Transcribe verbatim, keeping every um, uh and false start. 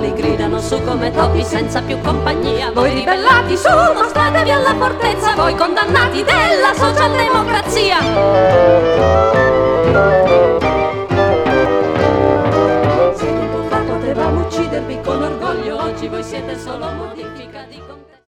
rivali gridano su come topi senza più compagnia. Voi ribellati su, mostratevi alla fortezza, voi condannati della socialdemocrazia. Se tempo fa potevamo uccidervi con orgoglio, oggi voi siete solo modifica di